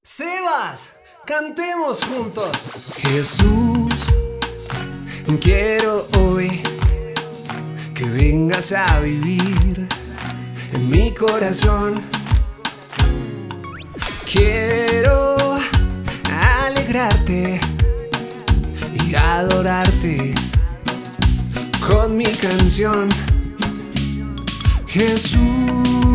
Sebas, cantemos juntos. Jesús, quiero hoy que vengas a vivir en mi corazón. Quiero alegrarte y adorarte con mi canción. Jesús,